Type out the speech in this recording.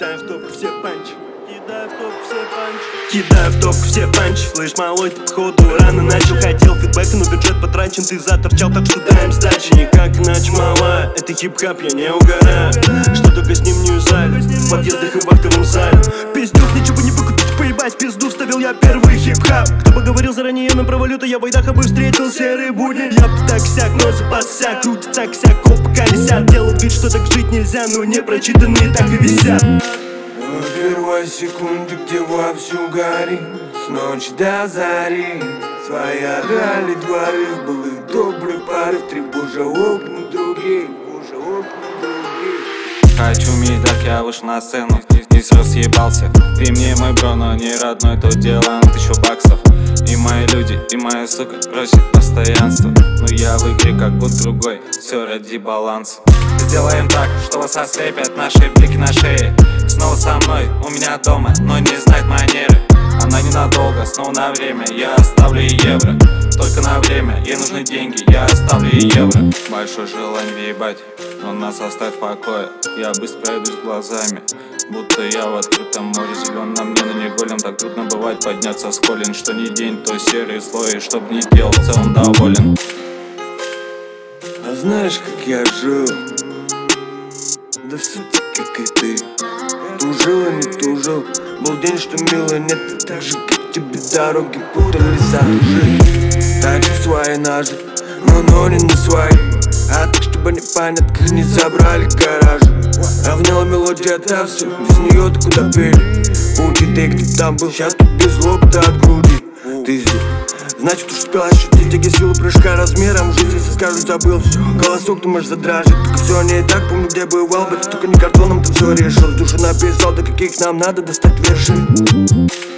Кидаю в топку все панчи, кидаю в топку все панчи, кидаю в топку все панчи. Слышь, малой, ты походу рано начал. Хотел фидбэка, но бюджет потрачен. Ты заторчал, так что даем сдачи. Никак иначе, малая, это хип-хап, я не угораю. Что только с ним не юзали, в подъездах и в актовом зале. Пиздюк, ничего не выкупить, поебать, пизду вставил я первый хип-хап. Кто бы говорил заранее на про валюту, я в Айдахо бы встретил серые будни. Я бы так-сяк, но запас-сяк, крутится косяк, опа колесят. Делают вид, что так жить нельзя, но не прочитанные так и висят. В первой секунде, где вовсю горит, с ночи до зари свои орали дворы, был их добрый порыв, тревожа окна других, Хочу медак, я вышел на сцену, здесь разъебался. Ты мне мой бро, но не родной, то дело на 1000 баксов. И мои люди, и моя сука просит постоянства. Но я в игре как будто другой, все ради баланса. Сделаем так, что вас ослепят наши блики на шее. Снова со мной, у меня дома, но не знает манеры. Она ненадолго, снова на время, я оставлю ей евро. Только на время, ей нужны деньги, я оставлю ей евро. Большое желание въебать, но нас оставь в покое. Я быстро пройдусь глазами, будто я в открытом море зелен. На мне на неголем так трудно бывает подняться с колен. Что ни день, то серый слой, чтоб не делал, в целом доволен. А знаешь, как я жил? Да все таки, как и ты. Тужил и не тужил. Был день, что мило нет, и так же, как тебе дороги путались от лжи. Так же свои ножи, но не на свои. А так, чтобы непонятках не забрали гаражи. Равняла мелодия отовсюду, без нее ты куда пели. Пути ты где там был, сейчас ты без лопта от груди. Ты здесь, значит успел ощутить тяги силу прыжка размером в жизнь. Если скажут забыл все, голосок ты можешь задрожить. Только все не так, помню где бывал бы. Только не картоном ты все решил, душу написал, до каких нам надо достать вершин.